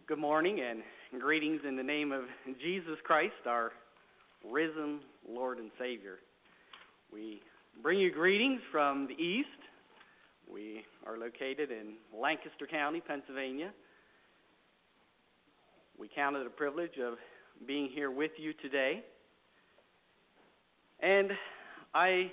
Good morning and greetings in the name of Jesus Christ, our risen Lord and Savior. We bring you greetings from the east. We are located in Lancaster County, Pennsylvania. We count it a privilege of being here with you today. And I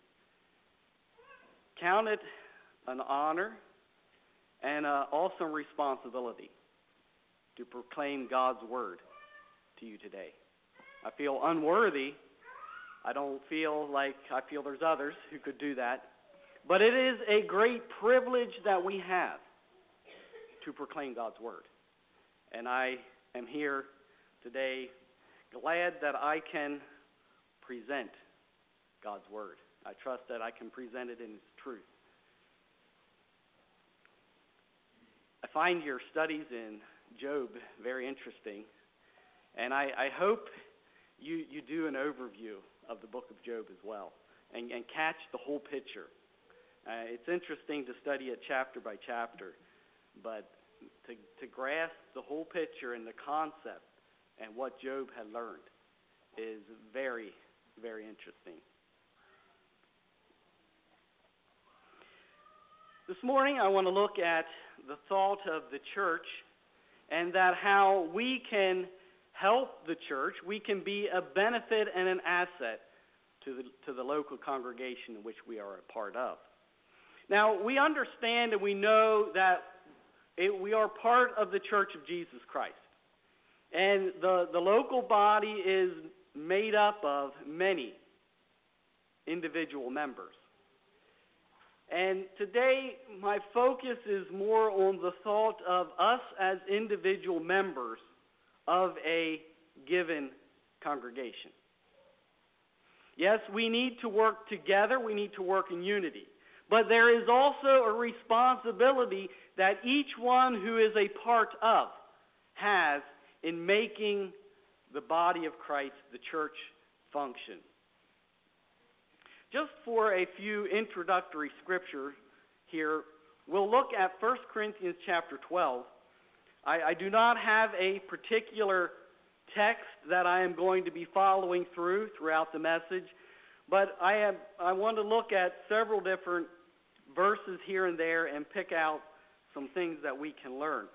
count it an honor and an awesome responsibility to proclaim God's Word to you today. I feel unworthy. I don't feel like I feel there's others who could do that. But it is a great privilege that we have to proclaim God's Word. And I am here today glad that I can present God's Word. I trust that I can present it in its truth. I find your studies in Job very interesting, and I hope you do an overview of the book of Job as well and catch the whole picture. It's interesting to study it chapter by chapter, but to grasp the whole picture and the concept and what Job had learned is very, very interesting. This morning I want to look at the thought of the church and that how we can help the church, we can be a benefit and an asset to the local congregation in which we are a part of. Now, we understand and we know that we are part of the Church of Jesus Christ. And the local body is made up of many individual members. And today, my focus is more on the thought of us as individual members of a given congregation. Yes, we need to work together. We need to work in unity. But there is also a responsibility that each one who is a part of has in making the body of Christ, the church, function. Just for a few introductory scriptures here, we'll look at 1 Corinthians chapter 12. I do not have a particular text that I am going to be following throughout the message, but I want to look at several different verses here and there and pick out some things that we can learn.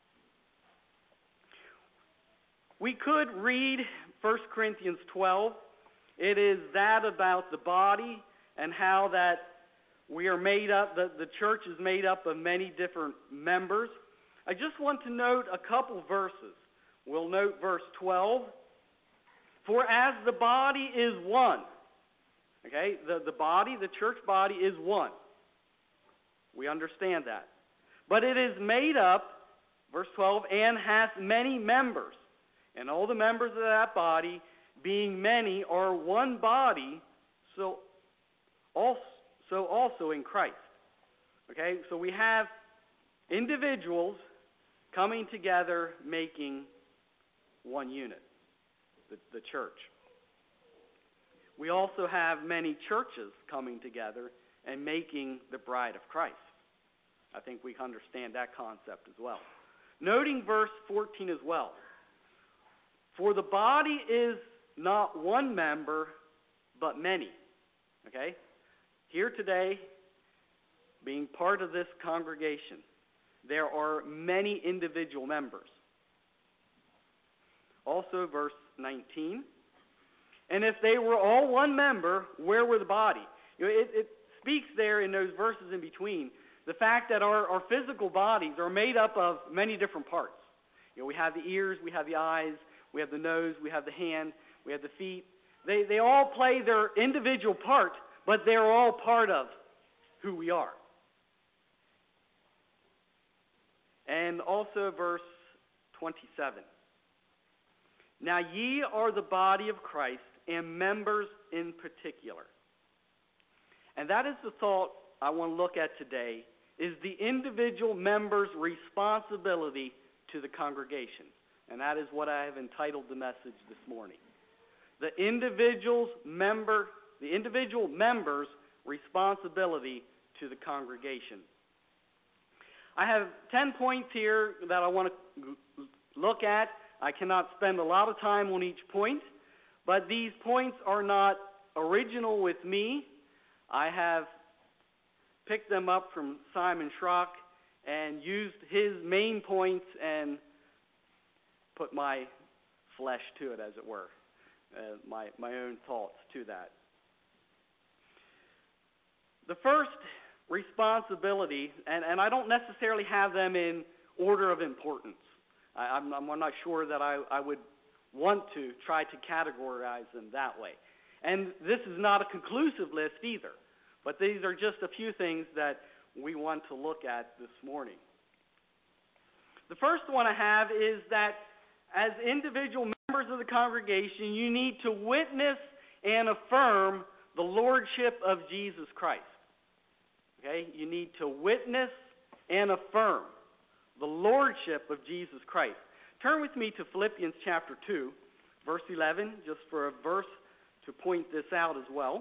We could read 1 Corinthians 12. It is that about the body and how that we are made up, the church is made up of many different members. I just want to note a couple verses. We'll note verse 12. For as the body is one, okay, the body, the church body is one. We understand that. But it is made up, verse 12, and hath many members. And all the members of that body, being many, are one body, so also in Christ. Okay, so we have individuals coming together making one unit, the church. We also have many churches coming together and making the bride of Christ. I think we understand that concept as well. Noting verse 14 as well. For the body is not one member, but many. Okay? Here today, being part of this congregation, there are many individual members. Also, verse 19. And if they were all one member, where were the body? It speaks there in those verses in between the fact that our physical bodies are made up of many different parts. We have the ears, we have the eyes, we have the nose, we have the hand, we have the feet. They all play their individual part, but they're all part of who we are. And also verse 27. Now ye are the body of Christ, and members in particular. And that is the thought I want to look at today, is the individual member's responsibility to the congregation. And that is what I have entitled the message this morning. The individual member's responsibility to the congregation. I have 10 points here that I want to look at. I cannot spend a lot of time on each point, but these points are not original with me. I have picked them up from Simon Schrock and used his main points and put my flesh to it, as it were, my own thoughts to that. The first responsibility, and I don't necessarily have them in order of importance. I'm not sure that I would want to try to categorize them that way. And this is not a conclusive list either, but these are just a few things that we want to look at this morning. The first one I have is that as individual members of the congregation, you need to witness and affirm the lordship of Jesus Christ. Okay? You need to witness and affirm the lordship of Jesus Christ. Turn with me to Philippians chapter 2, verse 11, just for a verse to point this out as well.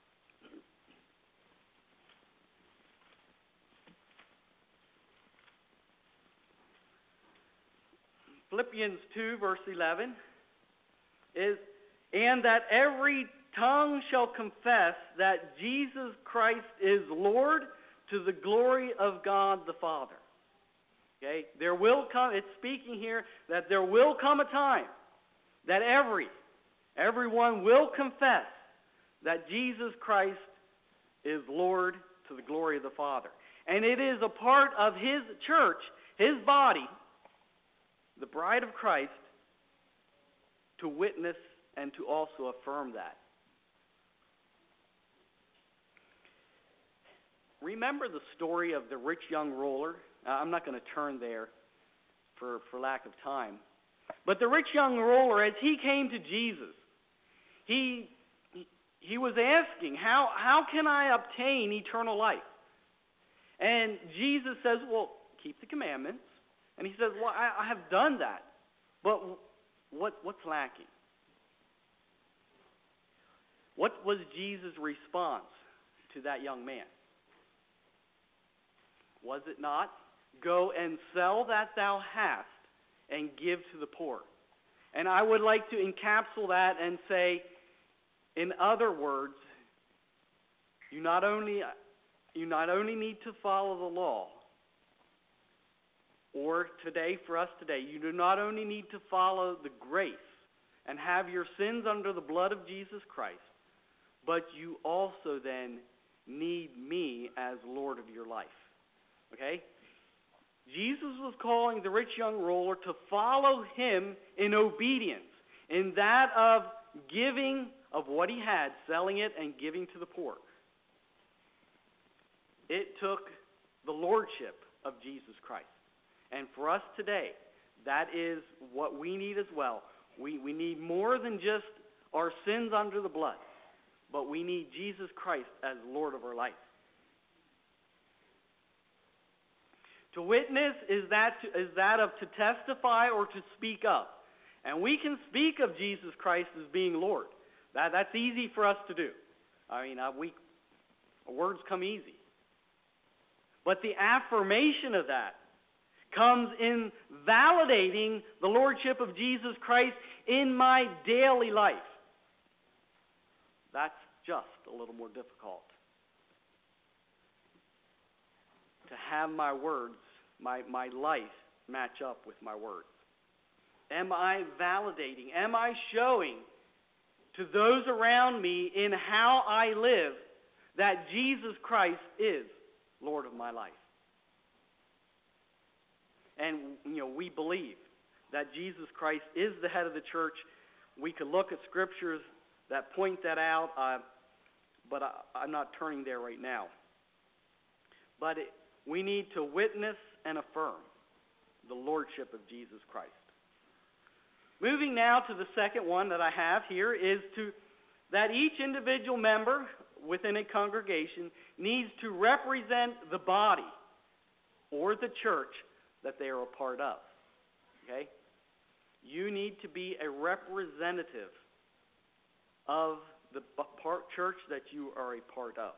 Philippians 2, verse 11 is, and that every tongue shall confess that Jesus Christ is Lord to the glory of God the Father. Okay? There will come, it's speaking here that there will come a time that everyone will confess that Jesus Christ is Lord to the glory of the Father. And it is a part of His church, His body, the bride of Christ, to witness and to also affirm that. Remember the story of the rich young ruler? I'm not going to turn there for lack of time. But the rich young ruler, as he came to Jesus, he was asking, how can I obtain eternal life? And Jesus says, well, keep the commandments. And he says, well, I have done that. But what's lacking? What was Jesus' response to that young man? Was it not, go and sell that thou hast and give to the poor? And I would like to encapsulate that and say, in other words, you not only need to follow the law, or today, for us today, you do not only need to follow the grace and have your sins under the blood of Jesus Christ, but you also then need me as Lord of your life. Okay? Jesus was calling the rich young ruler to follow him in obedience, in that of giving of what he had, selling it and giving to the poor. It took the lordship of Jesus Christ. And for us today, that is what we need as well. We need more than just our sins under the blood, but we need Jesus Christ as Lord of our life. To witness is that of to testify or to speak up. And we can speak of Jesus Christ as being Lord. That's easy for us to do. I mean, words come easy. But the affirmation of that comes in validating the lordship of Jesus Christ in my daily life. That's just a little more difficult. To have my words, my life match up with my words. Am I validating? Am I showing to those around me in how I live that Jesus Christ is Lord of my life? And, we believe that Jesus Christ is the head of the church. We could look at scriptures that point that out, but I'm not turning there right now. But we need to witness and affirm the lordship of Jesus Christ. Moving now to the second one that I have here is that each individual member within a congregation needs to represent the body or the church that they are a part of. Okay? You need to be a representative of the church that you are a part of.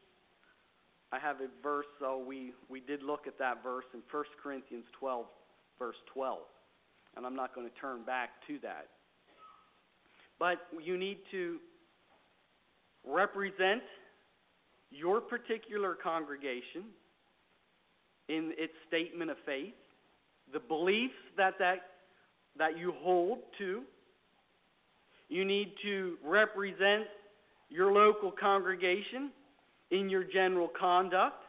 I have a verse, so we did look at that verse in 1 Corinthians 12, verse 12. And I'm not going to turn back to that. But you need to represent your particular congregation in its statement of faith, the beliefs that you hold to. You need to represent your local congregation in your general conduct,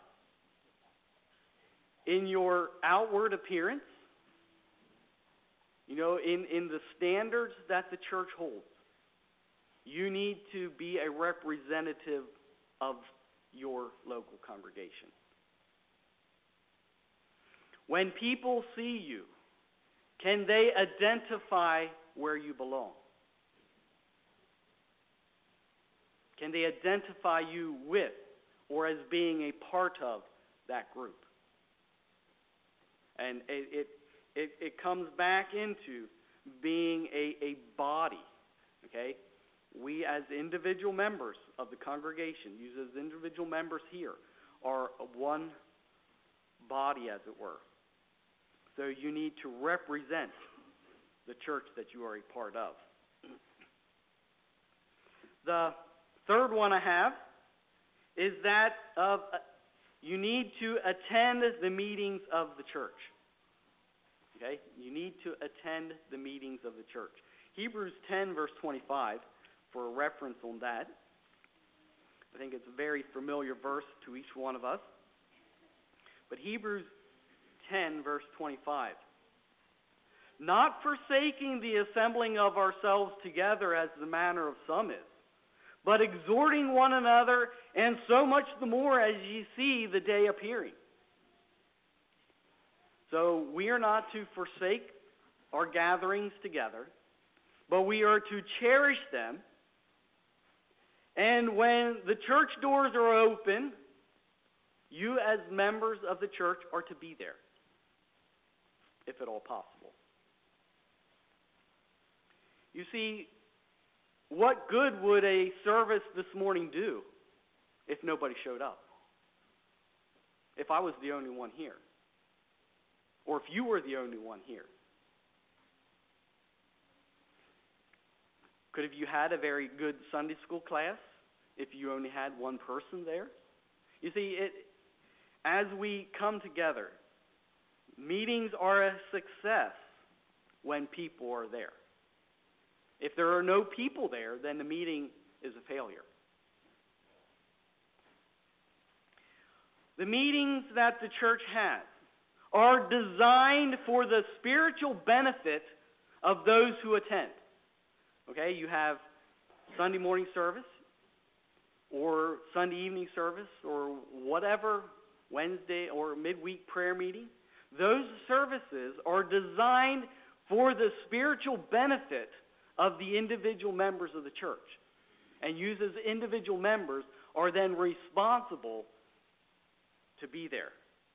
in your outward appearance, in the standards that the church holds. You need to be a representative of your local congregation. When people see you, can they identify where you belong? Can they identify you with or as being a part of that group? And it comes back into being a body, okay? We as individual members of the congregation, used as individual members here, are one body, as it were. So you need to represent the church that you are a part of. The third one I have is that of you need to attend the meetings of the church. Okay? You need to attend the meetings of the church. Hebrews 10, verse 25, for a reference on that. I think it's a very familiar verse to each one of us. But Hebrews 10, verse 25. Not forsaking the assembling of ourselves together as the manner of some is, but exhorting one another, and so much the more as ye see the day appearing. So we are not to forsake our gatherings together, but we are to cherish them. And when the church doors are open, you as members of the church are to be there, if at all possible. You see, what good would a service this morning do if nobody showed up? If I was the only one here? Or if you were the only one here? Could have you had a very good Sunday school class if you only had one person there? You see, as we come together, meetings are a success when people are there. If there are no people there, then the meeting is a failure. The meetings that the church has are designed for the spiritual benefit of those who attend. Okay, you have Sunday morning service, or Sunday evening service, or whatever, Wednesday or midweek prayer meeting. Those services are designed for the spiritual benefit of the individual members of the church. And you as individual members are then responsible to be there.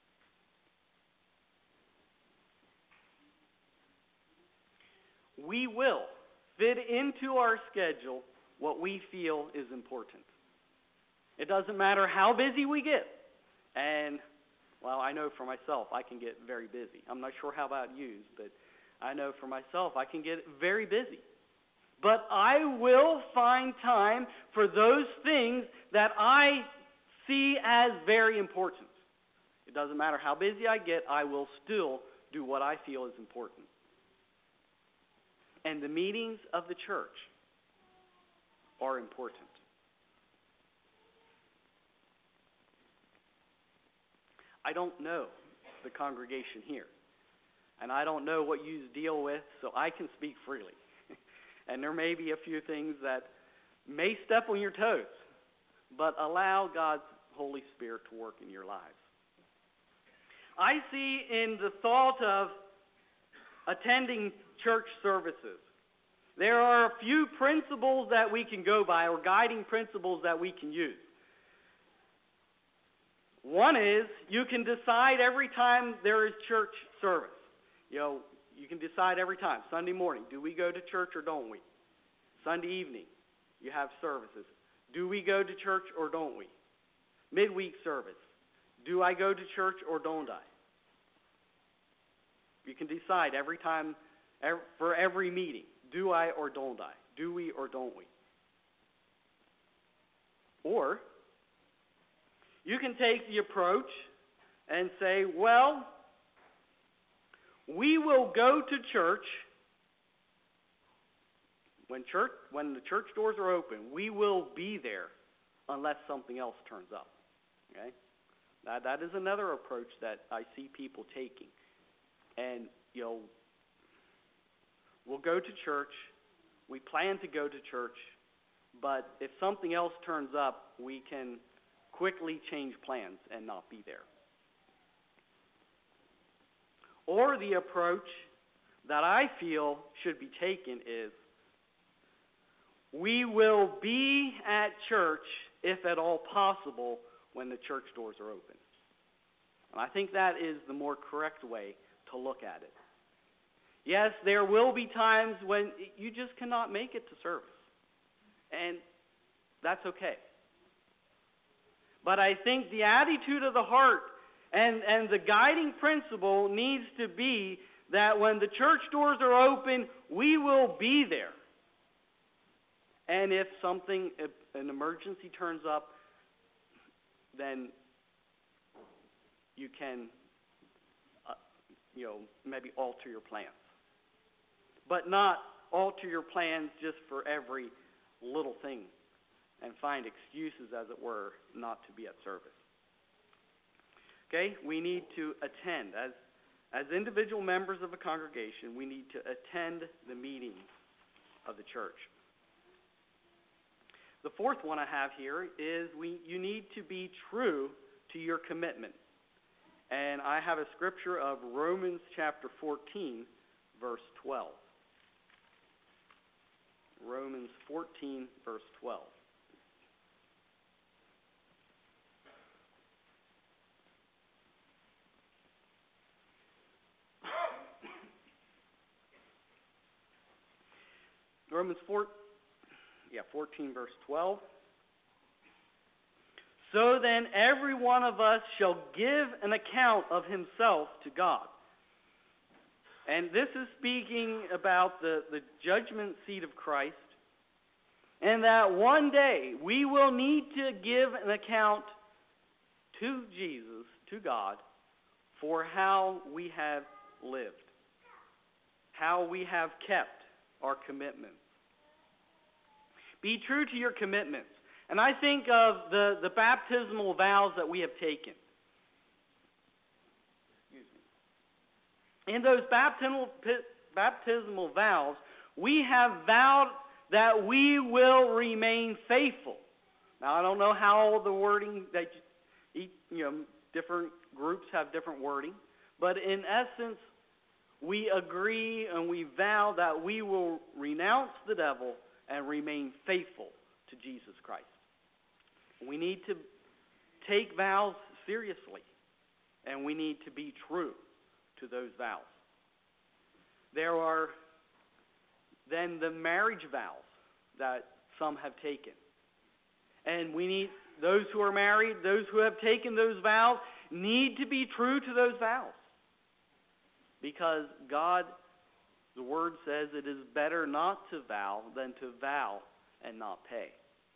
We will fit into our schedule what we feel is important. It doesn't matter how busy we get. And, well, I know for myself, I can get very busy. I'm not sure how about you, but I know for myself, I can get very busy. But I will find time for those things that I see as very important. It doesn't matter how busy I get, I will still do what I feel is important. And the meetings of the church are important. I don't know the congregation here, and I don't know what you deal with, so I can speak freely. And there may be a few things that may step on your toes, but allow God's Holy Spirit to work in your lives. I see in the thought of attending church services, there are a few principles that we can go by, or guiding principles that we can use. One is, you can decide every time there is church service. You can decide every time. Sunday morning, do we go to church or don't we? Sunday evening, you have services. Do we go to church or don't we? Midweek service, do I go to church or don't I? You can decide every time, for every meeting, do I or don't I? Do we or don't we? Or you can take the approach and say, well, we will go to church when the church doors are open. We will be there unless something else turns up. Okay? That is another approach that I see people taking. And, we'll go to church. We plan to go to church. But if something else turns up, we can quickly change plans and not be there. Or the approach that I feel should be taken is, we will be at church, if at all possible, when the church doors are open. And I think that is the more correct way to look at it. Yes, there will be times when you just cannot make it to service. And that's okay. But I think the attitude of the heart and the guiding principle needs to be that when the church doors are open, we will be there. And if an emergency turns up, then you can, maybe alter your plans. But not alter your plans just for every little thing and find excuses, as it were, not to be at service. Okay, we need to attend. As individual members of a congregation, we need to attend the meetings of the church. The fourth one I have here is you need to be true to your commitment. And I have a scripture of Romans chapter 14, verse 12. Romans 14, verse 12. Romans 14, verse 12. So then every one of us shall give an account of himself to God. And this is speaking about the judgment seat of Christ. And that one day we will need to give an account to Jesus, to God, for how we have lived, how we have kept our commitments. Be true to your commitments. And I think of the baptismal vows that we have taken. In those baptismal vows, we have vowed that we will remain faithful. Now, I don't know how the wording that different groups have different wording, but in essence, we agree and we vow that we will renounce the devil and remain faithful to Jesus Christ. We need to take vows seriously, and we need to be true to those vows. There are then the marriage vows that some have taken. And we need, those who are married, those who have taken those vows, need to be true to those vows. Because God, the Word says, it is better not to vow than to vow and not pay.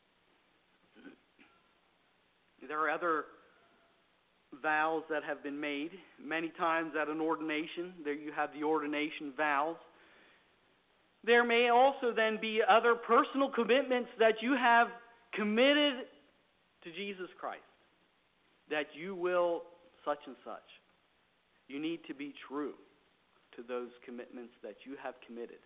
There are other vows that have been made. Many times at an ordination, there you have the ordination vows. There may also then be other personal commitments that you have committed to Jesus Christ, that you will such and such. You need to be true to those commitments that you have committed.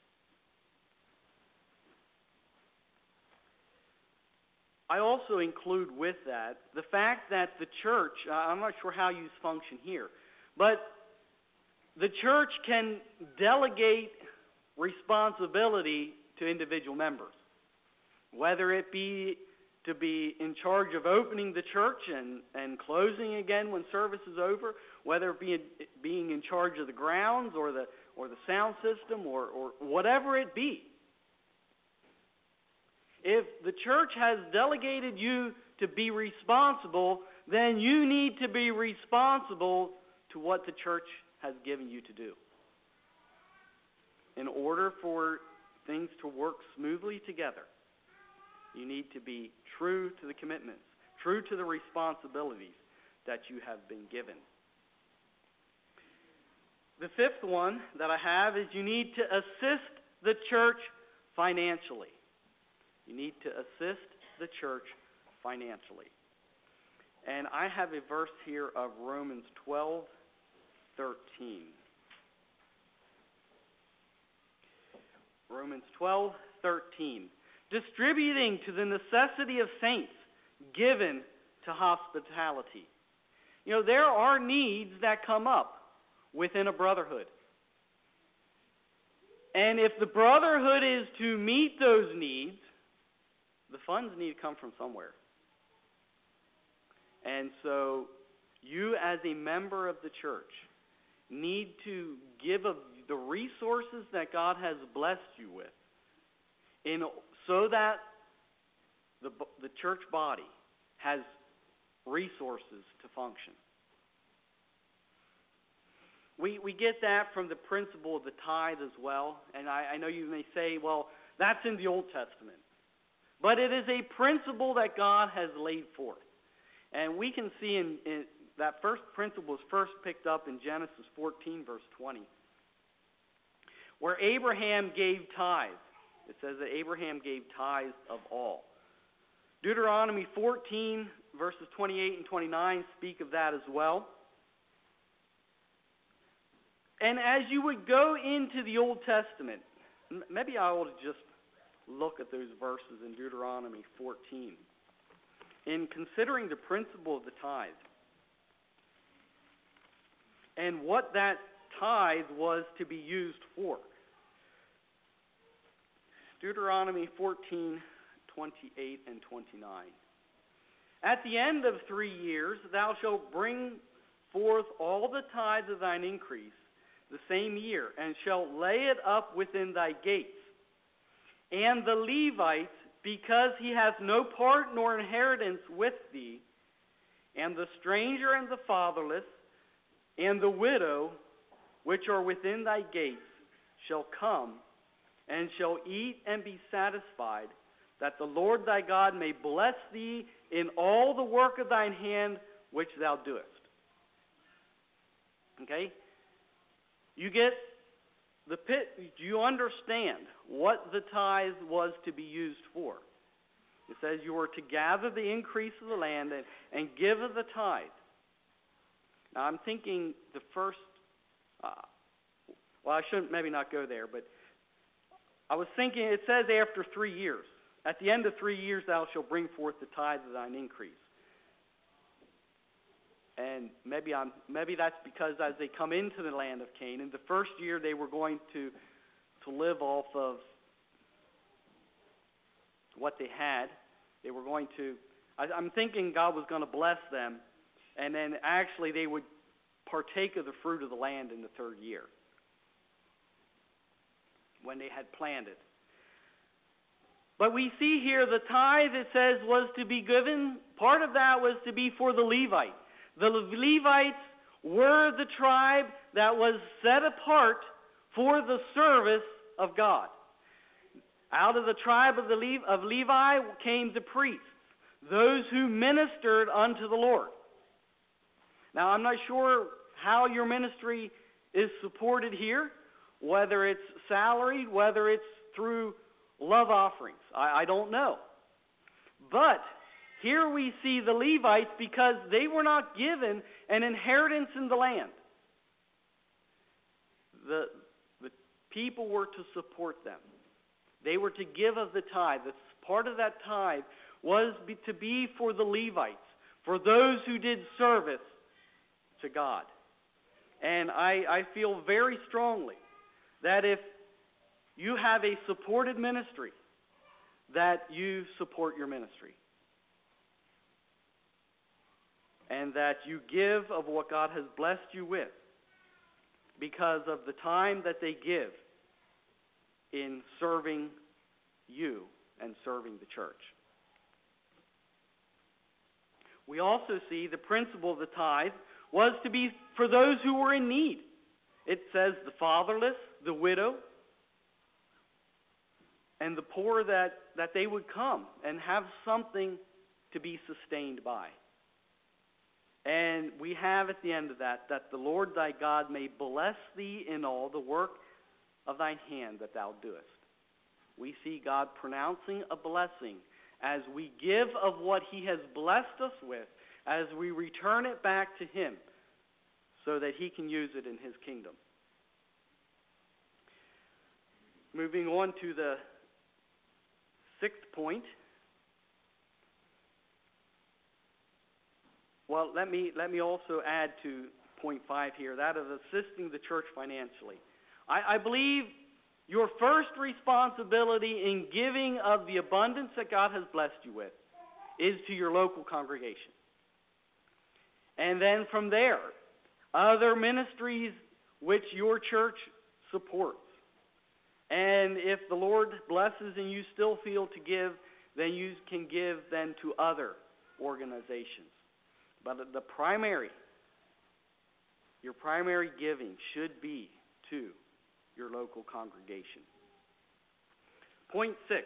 I also include with that the fact that the church, I'm not sure how you function here, but the church can delegate responsibility to individual members, whether it be to be in charge of opening the church and closing again when service is over, whether it be being in charge of the grounds or the sound system or whatever it be. If the church has delegated you to be responsible, then you need to be responsible to what the church has given you to do. In order for things to work smoothly together, you need to be true to the commitments, true to the responsibilities that you have been given. The fifth one that I have is you need to assist the church financially. You need to assist the church financially. And I have a verse here of Romans 12:13. Romans 12:13. Distributing to the necessity of saints, given to hospitality. You know, there are needs that come up within a brotherhood. And if the brotherhood is to meet those needs, the funds need to come from somewhere. And so you as a member of the church need to give of the resources that God has blessed you with so that the church body has resources to function. We get that from the principle of the tithe as well. And I know you may say, well, that's in the Old Testament. But it is a principle that God has laid forth. And we can see in that first principle was first picked up in Genesis 14, verse 20, where Abraham gave tithes. It says that Abraham gave tithes of all. Deuteronomy 14, verses 28 and 29 speak of that as well. And as you would go into the Old Testament, maybe I will just look at those verses in Deuteronomy 14. In considering the principle of the tithe and what that tithe was to be used for. Deuteronomy 14:28 and 29. At the end of 3 years thou shalt bring forth all the tithes of thine increase the same year, and shalt lay it up within thy gates. And the Levites, because he hath no part nor inheritance with thee, and the stranger and the fatherless, and the widow, which are within thy gates, shall come, and shall eat and be satisfied, that the Lord thy God may bless thee in all the work of thine hand which thou doest. Okay? You get the pit. Do you understand what the tithe was to be used for? It says you were to gather the increase of the land and give of the tithe. Now I'm thinking the first, I shouldn't maybe not go there, but I was thinking it says after 3 years. At the end of 3 years thou shalt bring forth the tithe of thine increase. And maybe that's because as they come into the land of Canaan, the first year they were going to live off of what they had. They were going to, I'm thinking God was going to bless them, and then actually they would partake of the fruit of the land in the third year when they had planted. But we see here the tithe, it says, was to be given. Part of that was to be for the Levites. The Levites were the tribe that was set apart for the service of God. Out of the tribe of Levi came the priests, those who ministered unto the Lord. Now, I'm not sure how your ministry is supported here, whether it's salaried, whether it's through love offerings. I don't know. But here we see the Levites, because they were not given an inheritance in the land. The people were to support them. They were to give of the tithe. Part of that tithe was to be for the Levites, for those who did service to God. And I feel very strongly that if you have a supported ministry, that you support your ministry. And that you give of what God has blessed you with because of the time that they give in serving you and serving the church. We also see the principle of the tithe was to be for those who were in need. It says the fatherless, the widow, and the poor that they would come and have something to be sustained by. And we have at the end of that the Lord thy God may bless thee in all the work of thine hand that thou doest. We see God pronouncing a blessing as we give of what he has blessed us with, as we return it back to him so that he can use it in his kingdom. Moving on to the 6th point. Well, let me also add to point 5 here, that of assisting the church financially. I believe your first responsibility in giving of the abundance that God has blessed you with is to your local congregation. And then from there, other ministries which your church supports. And if the Lord blesses and you still feel to give, then you can give then to other organizations. But your primary giving should be to your local congregation. Point 6.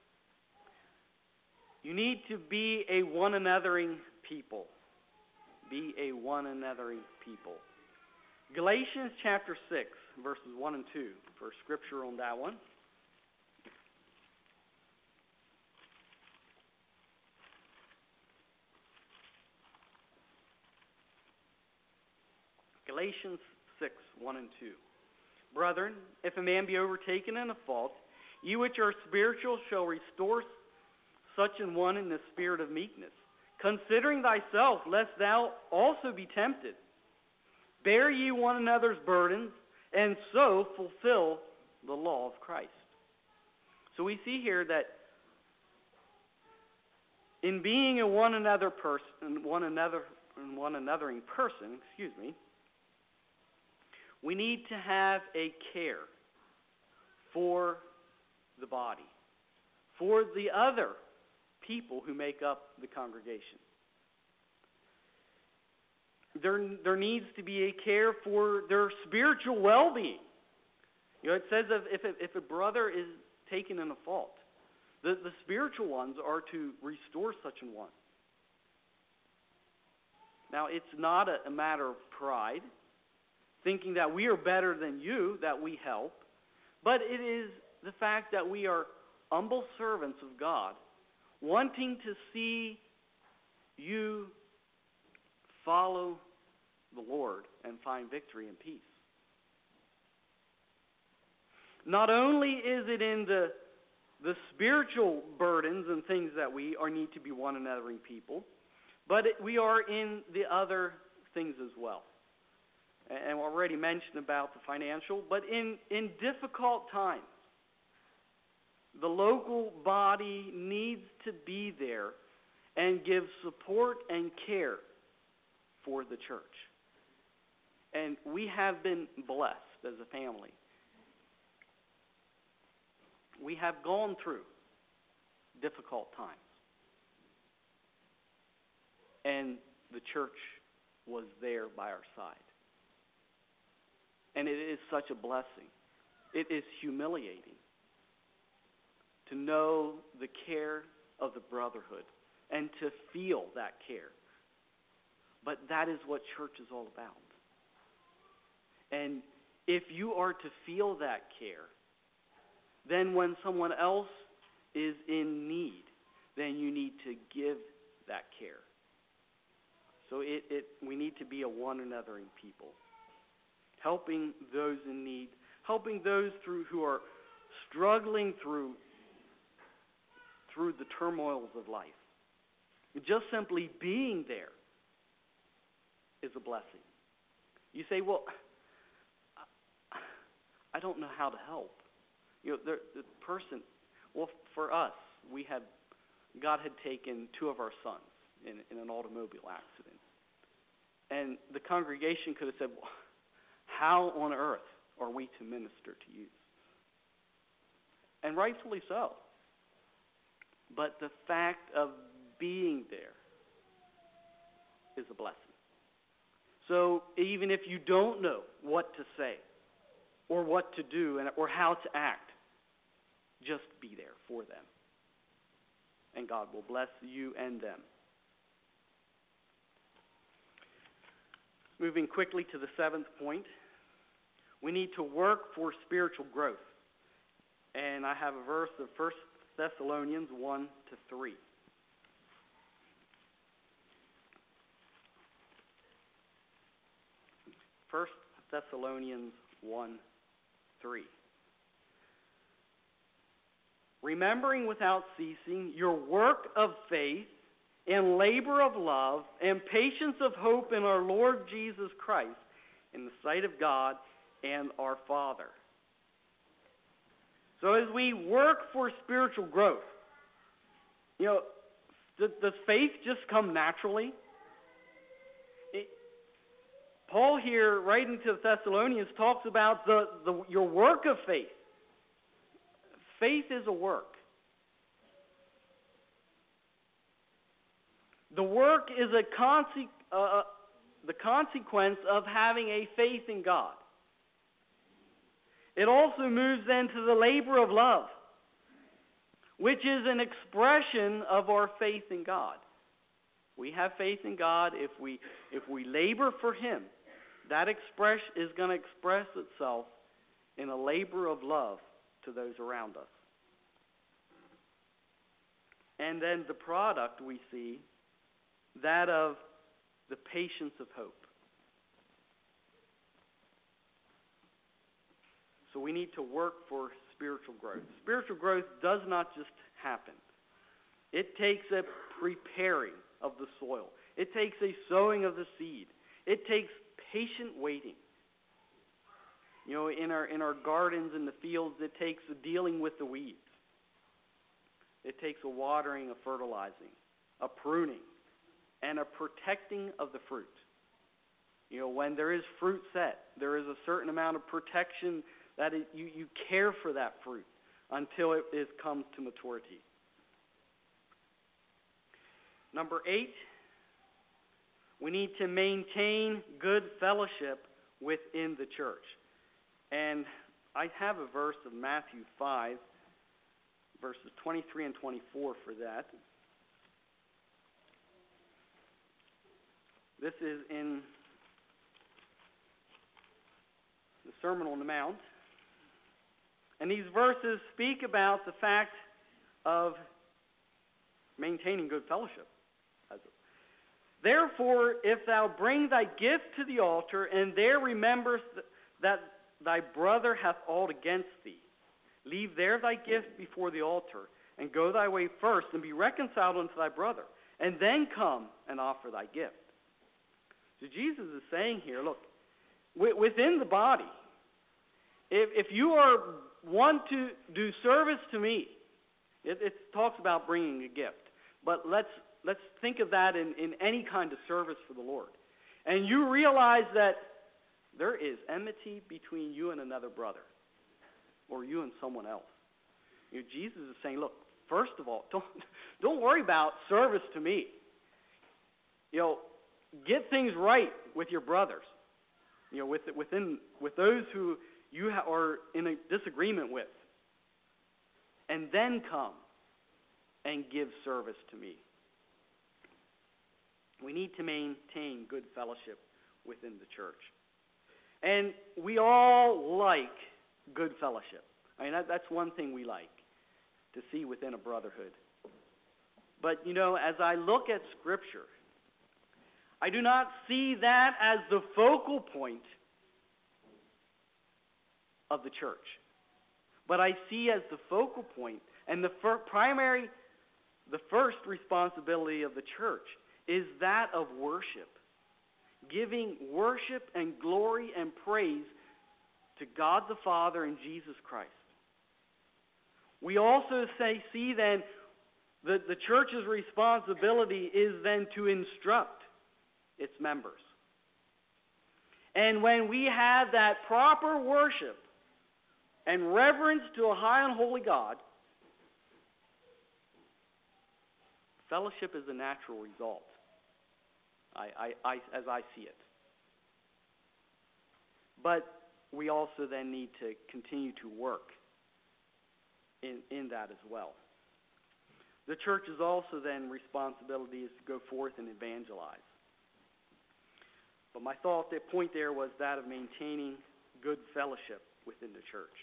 You need to be a one-anothering people. Be a one-anothering people. Galatians chapter 6, verses 1 and 2, for scripture on that one. Galatians 6, 1 and 2. Brethren, if a man be overtaken in a fault, ye which are spiritual shall restore such an one in the spirit of meekness, considering thyself, lest thou also be tempted. Bear ye one another's burdens, and so fulfill the law of Christ. So we see here that in being a one anothering person, we need to have a care for the body, for the other people who make up the congregation. There needs to be a care for their spiritual well-being. You know, it says if a brother is taken in a fault, the spiritual ones are to restore such an one. Now, it's not a matter of pride, thinking that we are better than you, that we help, but it is the fact that we are humble servants of God, wanting to see you follow the Lord and find victory and peace. Not only is it in the spiritual burdens and things that we need to be one anothering people, but we are in the other things as well. And we already mentioned about the financial, but in difficult times, the local body needs to be there and give support and care for the church. And we have been blessed as a family. We have gone through difficult times. And the church was there by our side. And it is such a blessing. It is humiliating to know the care of the brotherhood and to feel that care. But that is what church is all about. And if you are to feel that care, then when someone else is in need, then you need to give that care. So we need to be a one anothering people, helping those in need, helping those who are struggling through the turmoils of life. Just simply being there is a blessing. You say, well, I don't know how to help. You know, the person, well, for us, God had taken 2 of our sons in an automobile accident. And the congregation could have said, well, how on earth are we to minister to you? And rightfully so. But the fact of being there is a blessing. So even if you don't know what to say, or what to do or how to act. Just be there for them. And God will bless you and them. Moving quickly to the seventh point, we need to work for spiritual growth. And I have a verse of 1 Thessalonians 1-3. 1 Thessalonians 1:3. Remembering without ceasing your work of faith and labor of love and patience of hope in our Lord Jesus Christ in the sight of God and our Father. So as we work for spiritual growth, does faith just come naturally? Paul here, writing to the Thessalonians, talks about your work of faith. Faith is a work. The work is the consequence of having a faith in God. It also moves then to the labor of love, which is an expression of our faith in God. We have faith in God. If we labor for Him, that expression is going to express itself in a labor of love to those around us. And then the product we see, that of the patience of hope. So we need to work for spiritual growth. Spiritual growth does not just happen. It takes a preparing of the soil. It takes a sowing of the seed. It takes patient waiting. In our gardens and the fields, it takes a dealing with the weeds. It takes a watering, a fertilizing, a pruning, and a protecting of the fruit. When there is fruit set, there is a certain amount of protection that you care for that fruit until it comes to maturity. Number 8, we need to maintain good fellowship within the church. And I have a verse of Matthew 5, verses 23 and 24 for that. This is in the Sermon on the Mount. And these verses speak about the fact of maintaining good fellowship. Therefore, if thou bring thy gift to the altar, and there rememberest that thy brother hath aught against thee, leave there thy gift before the altar, and go thy way first, and be reconciled unto thy brother, and then come and offer thy gift. So Jesus is saying here, look, within the body, if you want to do service to me, it talks about bringing a gift, but let's think of that in any kind of service for the Lord. And you realize that there is enmity between you and another brother, or you and someone else. Jesus is saying, look, first of all, don't worry about service to me. Get things right with your brothers. With those who you are in a disagreement with, and then come and give service to me. We need to maintain good fellowship within the church. And we all like good fellowship. That's one thing we like to see within a brotherhood. But, as I look at Scripture, I do not see that as the focal point of the church. But I see as the focal point and the first responsibility of the church is that of worship. Giving worship and glory and praise to God the Father and Jesus Christ. We also see then that the church's responsibility is then to instruct its members. And when we have that proper worship and reverence to a high and holy God, fellowship is a natural result, as I see it. But we also then need to continue to work in that as well. The church's also then responsibility is to go forth and evangelize. But my point there was that of maintaining good fellowship within the church.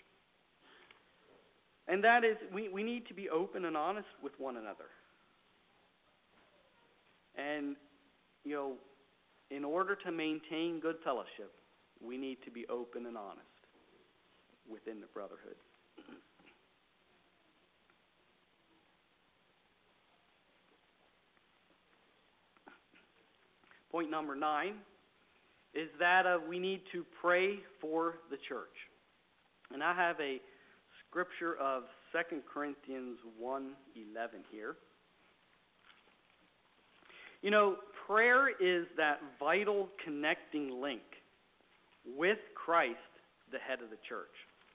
And that is, we need to be open and honest with one another. And, in order to maintain good fellowship, we need to be open and honest within the brotherhood. Point number 9 is that we need to pray for the church. And I have a scripture of 2 Corinthians 1:11 here. Prayer is that vital connecting link with Christ, the head of the church.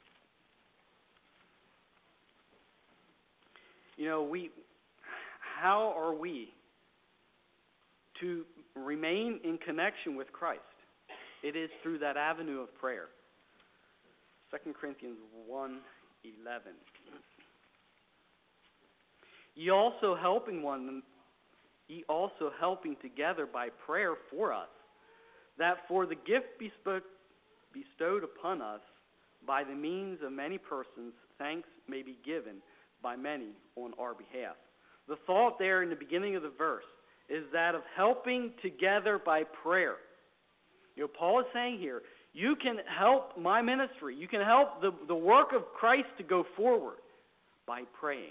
How are we to remain in connection with Christ? It is through that avenue of prayer. 2 Corinthians 1:11. Ye also helping together by prayer for us, that for the gift bestowed upon us by the means of many persons, thanks may be given by many on our behalf. The thought there in the beginning of the verse is that of helping together by prayer. Paul is saying here, you can help my ministry, you can help the work of Christ to go forward by praying.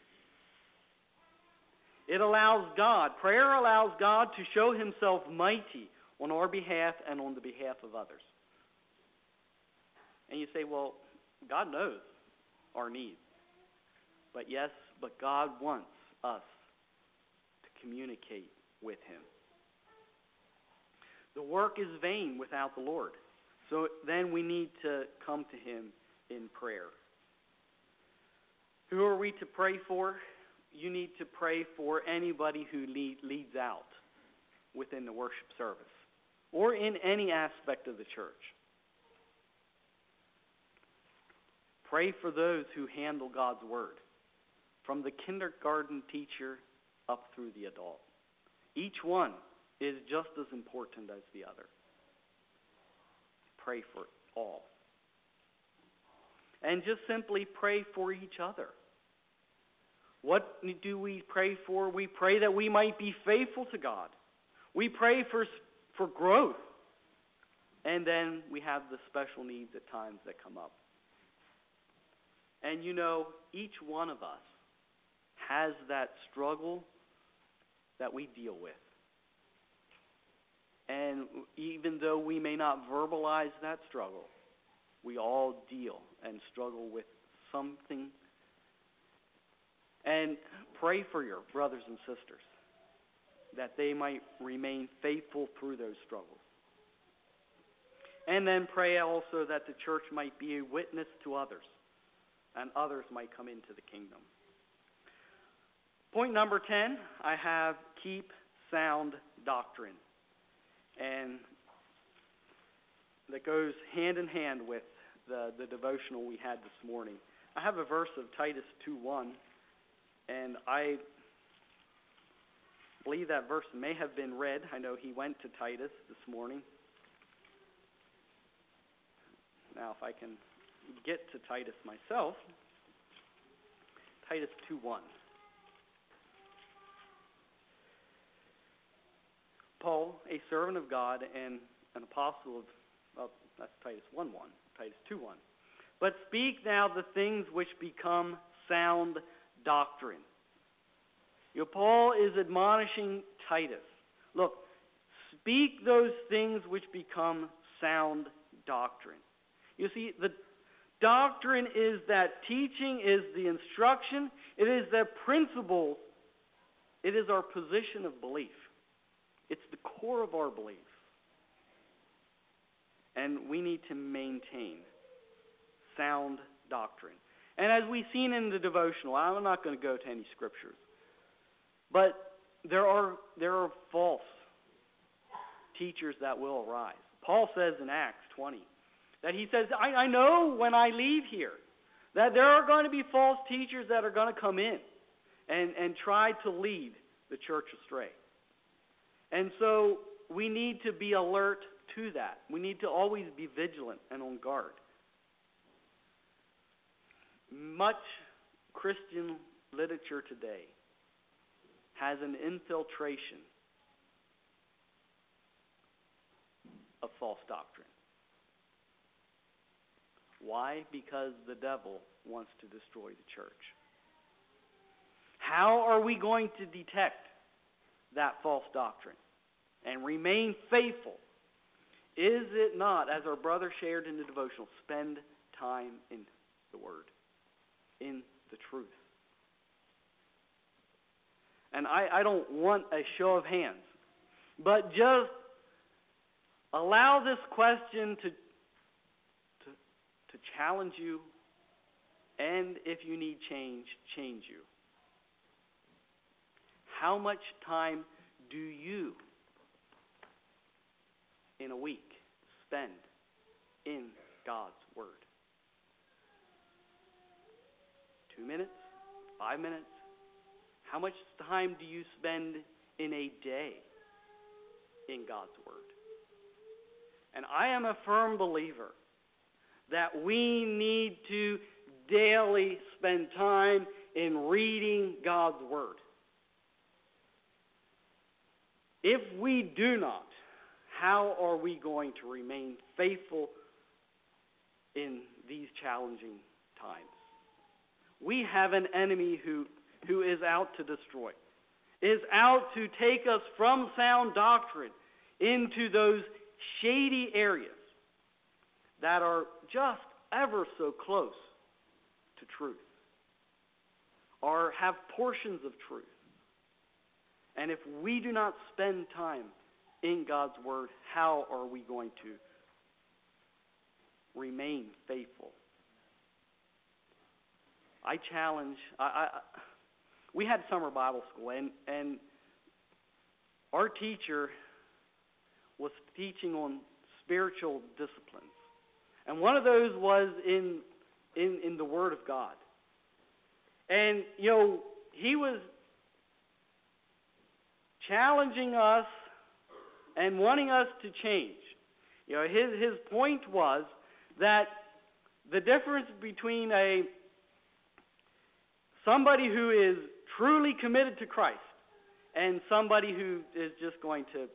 Prayer allows God to show himself mighty on our behalf and on the behalf of others. And you say, well, God knows our needs. But God wants us to communicate with him. The work is vain without the Lord. So then we need to come to him in prayer. Who are we to pray for? You need to pray for anybody who leads out within the worship service or in any aspect of the church. Pray for those who handle God's word, from the kindergarten teacher up through the adult. Each one is just as important as the other. Pray for all. And just simply pray for each other. What do we pray for? We pray that we might be faithful to God. We pray for growth. And then we have the special needs at times that come up. And each one of us has that struggle that we deal with. And even though we may not verbalize that struggle, we all deal and struggle with something. And pray for your brothers and sisters that they might remain faithful through those struggles. And then pray also that the church might be a witness to others, and others might come into the kingdom. Point number 10, I have keep sound doctrine. And that goes hand in hand with the devotional we had this morning. I have a verse of Titus 2:1, and I believe that verse may have been read. I know he went to Titus this morning. Now, if I can get to Titus myself, Titus 2:1. Paul, a servant of God and an apostle of that's Titus 1:1, Titus 2:1. But speak now the things which become sound doctrine. Paul is admonishing Titus. Look, speak those things which become sound doctrine. You see, the doctrine is that teaching, is the instruction, it is the principles, it is our position of belief. It's the core of our belief. And we need to maintain sound doctrine. And as we've seen in the devotional, I'm not going to go to any scriptures, but there are false teachers that will arise. Paul says in Acts 20 That he says, I know when I leave here that there are going to be false teachers that are going to come in and try to lead the church astray. And so we need to be alert to that. We need to always be vigilant and on guard. Much Christian literature today has an infiltration of false doctrine. Why? Because the devil wants to destroy the church. How are we going to detect that false doctrine and remain faithful? Is it not, as our brother shared in the devotional, spend time in the Word, in the truth? And I don't want a show of hands, but just allow this question to challenge you, and if you need change you. How much time do you, in a week, spend in God's Word? 2 minutes? 5 minutes? How much time do you spend in a day in God's Word? And I am a firm believer that we need to daily spend time in reading God's Word. If we do not, how are we going to remain faithful in these challenging times? We have an enemy who is out to destroy, is out to take us from sound doctrine into those shady areas that are just ever so close to truth, or have portions of truth. And if we do not spend time in God's Word, how are we going to remain faithful? I challenge, we had summer Bible school, and our teacher was teaching on spiritual disciplines. And one of those was in the Word of God. And, he was challenging us and wanting us to change. His point was that the difference between somebody who is truly committed to Christ and somebody who is just going to,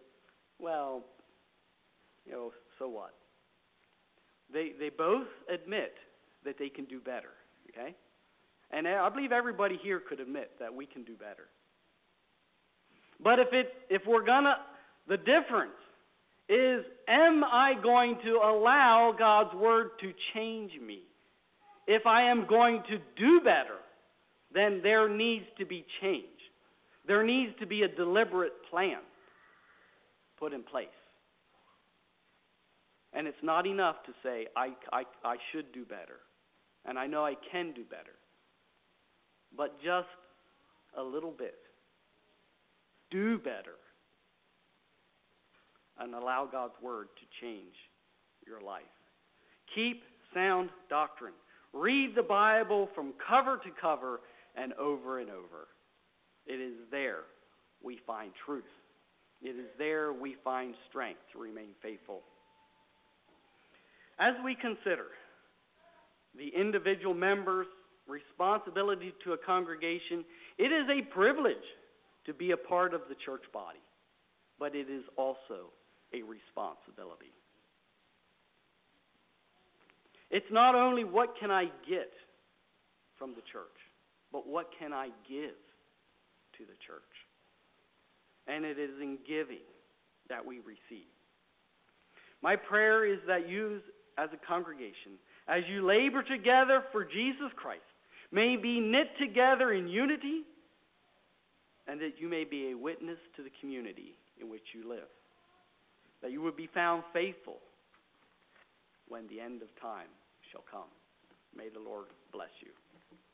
so what? They both admit that they can do better, okay? And I believe everybody here could admit that we can do better. But the difference is, am I going to allow God's Word to change me? If I am going to do better, then there needs to be change. There needs to be a deliberate plan put in place. And it's not enough to say, I should do better. And I know I can do better. But just a little bit. Do better. And allow God's Word to change your life. Keep sound doctrine. Read the Bible from cover to cover and over and over. It is there we find truth. It is there we find strength to remain faithful. As we consider the individual member's responsibility to a congregation, it is a privilege to be a part of the church body, but it is also a responsibility. It's not only what can I get from the church, but what can I give to the church? And it is in giving that we receive. My prayer is that you, as a congregation, as you labor together for Jesus Christ, may be knit together in unity, and that you may be a witness to the community in which you live. That you would be found faithful when the end of time shall come. May the Lord bless you.